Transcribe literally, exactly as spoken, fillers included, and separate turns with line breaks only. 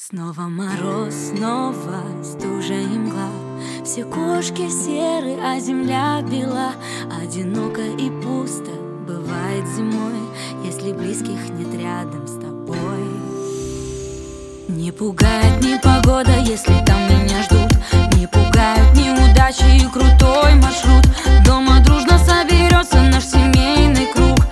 Снова мороз, снова стужа и мгла. Все кошки серы, а земля бела. Одиноко и пусто бывает зимой, если близких нет рядом с тобой. Не пугает ни погода, если там меня ждут. Не пугают неудачи и крутой маршрут. Дома дружно соберется наш семейный круг.